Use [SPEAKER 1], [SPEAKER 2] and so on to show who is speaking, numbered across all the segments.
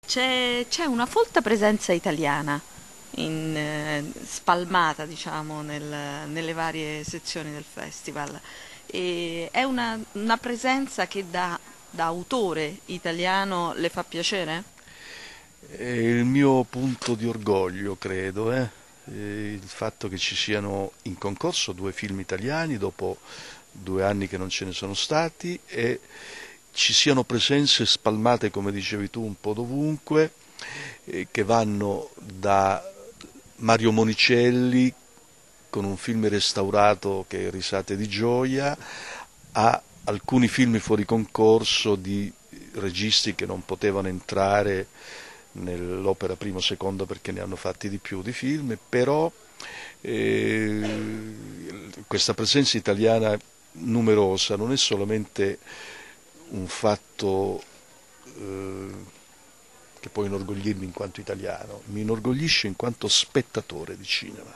[SPEAKER 1] C'è una folta presenza italiana spalmata, diciamo, nelle varie sezioni del festival. E è una presenza che da autore italiano le fa piacere?
[SPEAKER 2] È il mio punto di orgoglio, credo, il fatto che ci siano in concorso due film italiani dopo 2 anni che non ce ne sono stati e ci siano presenze spalmate, come dicevi tu, un po' dovunque, che vanno da Mario Monicelli con un film restaurato che è Risate di gioia a alcuni film fuori concorso di registi che non potevano entrare nell'opera prima o seconda perché ne hanno fatti di più di film, però questa presenza italiana numerosa non è solamente un fatto che può inorgoglirmi in quanto italiano, mi inorgoglisce in quanto spettatore di cinema.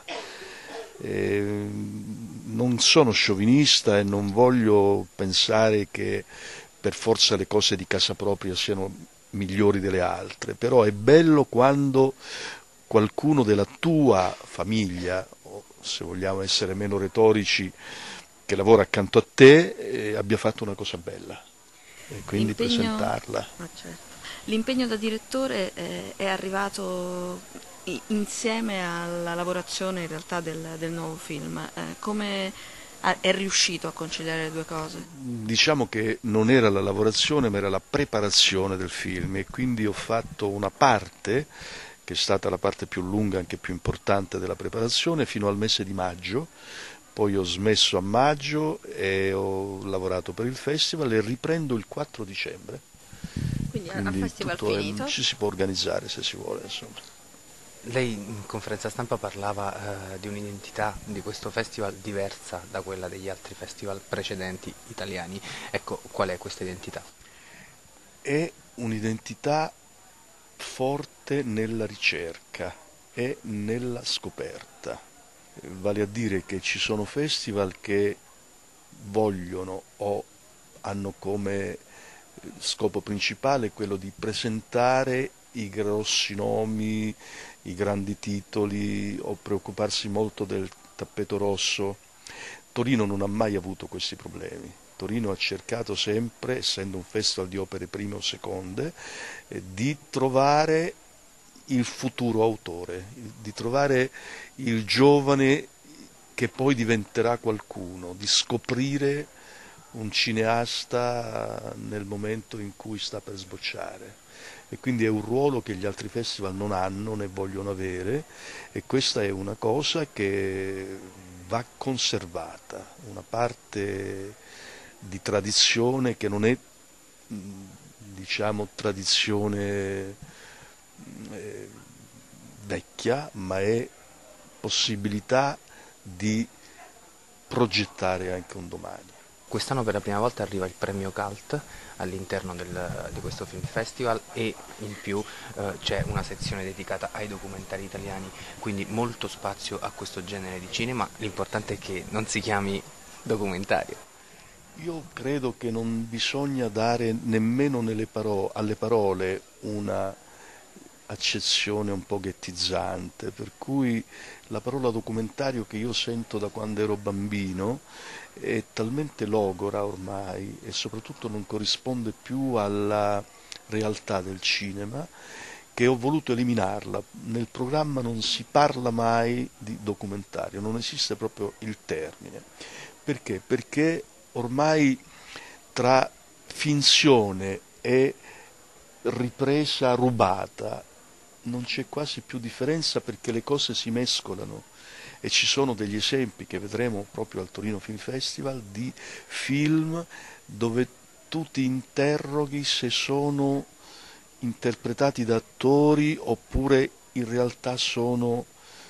[SPEAKER 2] Non sono sciovinista e non voglio pensare che per forza le cose di casa propria siano migliori delle altre, però è bello quando qualcuno della tua famiglia, o se vogliamo essere meno retorici, che lavora accanto a te, abbia fatto una cosa bella e quindi
[SPEAKER 1] L'impegno,
[SPEAKER 2] presentarla.
[SPEAKER 1] ah, certo. L'impegno da direttore è arrivato insieme alla lavorazione in realtà del nuovo film. Come è riuscito a conciliare le due cose?
[SPEAKER 2] Diciamo che non era la lavorazione ma era la preparazione del film e quindi ho fatto una parte che è stata la parte più lunga e anche più importante della preparazione fino al mese di maggio, poi ho smesso a maggio e ho lavorato per il festival e riprendo il 4 dicembre,
[SPEAKER 1] Quindi al
[SPEAKER 2] quindi
[SPEAKER 1] festival finito?
[SPEAKER 2] ci si può organizzare se si vuole, insomma.
[SPEAKER 3] Lei in conferenza stampa parlava di un'identità di questo festival diversa da quella degli altri festival precedenti italiani. Ecco, qual è questa identità?
[SPEAKER 2] È un'identità forte nella ricerca e nella scoperta, vale a dire che ci sono festival che vogliono o hanno come scopo principale quello di presentare i grossi nomi, i grandi titoli o preoccuparsi molto del tappeto rosso. Torino non ha mai avuto questi problemi. Torino ha cercato sempre, essendo un festival di opere prime o seconde, di trovare il futuro autore, di trovare il giovane che poi diventerà qualcuno, di scoprire un cineasta nel momento in cui sta per sbocciare. E quindi è un ruolo che gli altri festival non hanno né vogliono avere e questa è una cosa che va conservata, una parte di tradizione che non è diciamo tradizione eh, vecchia, ma è possibilità di progettare anche un domani.
[SPEAKER 3] Quest'anno per la prima volta arriva il premio CALT all'interno di questo film festival e in più c'è una sezione dedicata ai documentari italiani, quindi molto spazio a questo genere di cinema. L'importante è che non si chiami documentario.
[SPEAKER 2] Io credo che non bisogna dare nemmeno alle parole una accezione un po' ghettizzante, per cui la parola documentario che io sento da quando ero bambino è talmente logora ormai e soprattutto non corrisponde più alla realtà del cinema che ho voluto eliminarla. Nel programma non si parla mai di documentario, non esiste proprio il termine. Perché? Perché ormai tra finzione e ripresa rubata non c'è quasi più differenza perché le cose si mescolano e ci sono degli esempi che vedremo proprio al Torino Film Festival di film dove tu ti interroghi se sono interpretati da attori oppure in realtà sono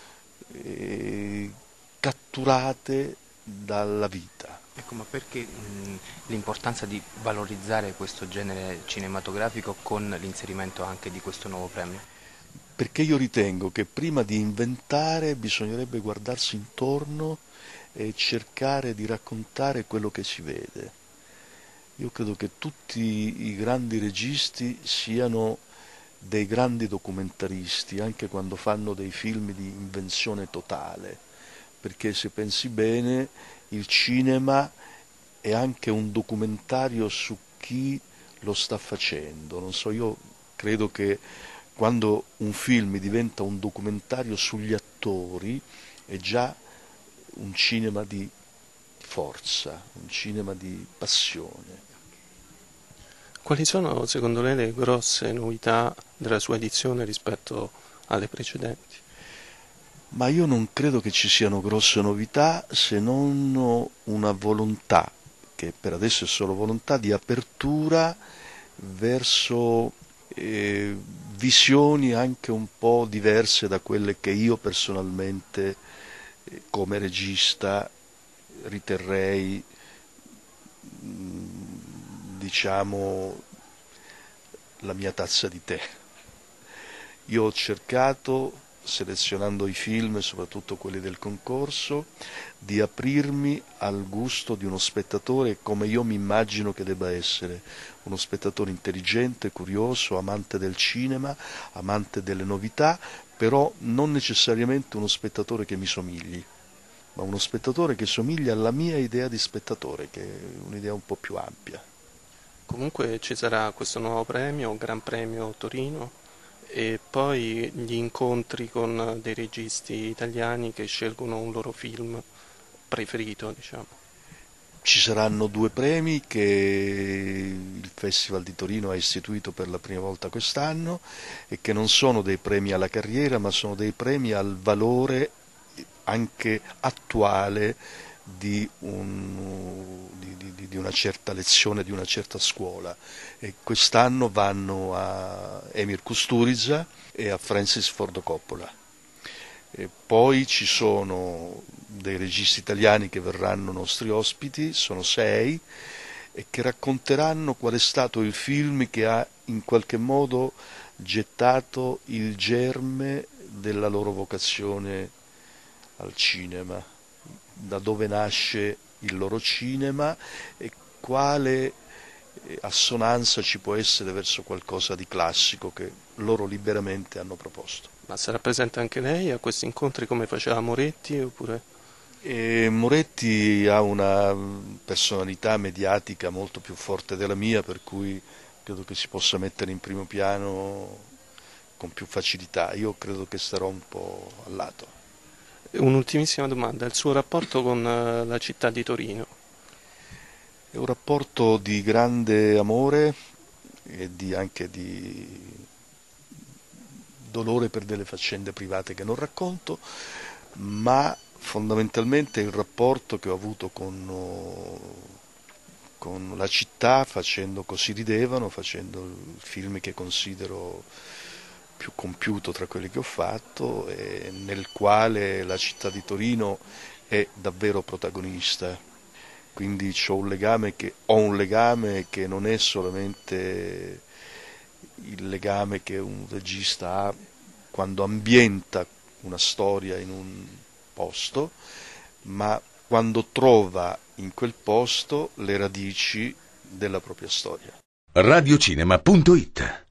[SPEAKER 2] eh, catturate dalla vita.
[SPEAKER 3] Ecco, ma perché l'importanza di valorizzare questo genere cinematografico con l'inserimento anche di questo nuovo premio?
[SPEAKER 2] Perché io ritengo che prima di inventare bisognerebbe guardarsi intorno e cercare di raccontare quello che si vede. Io credo che tutti i grandi registi siano dei grandi documentaristi, anche quando fanno dei film di invenzione totale, perché se pensi bene il cinema è anche un documentario su chi lo sta facendo. Non so, io credo che quando un film diventa un documentario sugli attori è già un cinema di forza, un cinema di passione.
[SPEAKER 4] Quali sono secondo lei le grosse novità della sua edizione rispetto alle precedenti?
[SPEAKER 2] Ma io non credo che ci siano grosse novità, se non una volontà, che per adesso è solo volontà, di apertura verso visioni anche un po' diverse da quelle che io personalmente come regista riterrei, diciamo, la mia tazza di tè. Io ho cercato, selezionando i film, soprattutto quelli del concorso, di aprirmi al gusto di uno spettatore come io mi immagino che debba essere, uno spettatore intelligente, curioso, amante del cinema, amante delle novità, però non necessariamente uno spettatore che mi somigli, ma uno spettatore che somiglia alla mia idea di spettatore, che è un'idea un po' più ampia.
[SPEAKER 4] Comunque ci sarà questo nuovo premio, Gran Premio Torino, e poi gli incontri con dei registi italiani che scelgono un loro film preferito, diciamo.
[SPEAKER 2] Ci saranno 2 premi che il Festival di Torino ha istituito per la prima volta quest'anno e che non sono dei premi alla carriera, ma sono dei premi al valore anche attuale di una certa lezione, di una certa scuola. E quest'anno vanno a Emir Kusturica e a Francis Ford Coppola. E poi ci sono dei registi italiani che verranno nostri ospiti, sono 6, e che racconteranno qual è stato il film che ha in qualche modo gettato il germe della loro vocazione al cinema, da dove nasce il loro cinema e quale assonanza ci può essere verso qualcosa di classico che loro liberamente hanno proposto.
[SPEAKER 4] Ma sarà presente anche lei a questi incontri come faceva Moretti oppure?
[SPEAKER 2] Moretti ha una personalità mediatica molto più forte della mia, per cui credo che si possa mettere in primo piano con più facilità. Io credo che starò un po' a lato.
[SPEAKER 4] Un'ultimissima domanda, il suo rapporto con la città di Torino?
[SPEAKER 2] È un rapporto di grande amore e anche di dolore per delle faccende private che non racconto, ma fondamentalmente il rapporto che ho avuto con la città, facendo Così ridevano, facendo il film che considero più compiuto tra quelli che ho fatto e nel quale la città di Torino è davvero protagonista. Quindi ho un legame che non è solamente il legame che un regista ha quando ambienta una storia in un posto, ma quando trova in quel posto le radici della propria storia.
[SPEAKER 5] Radiocinema.it